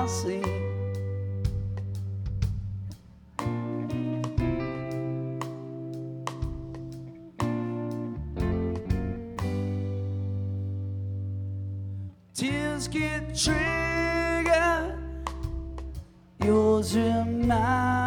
I see. Tears get triggered, yours and mine.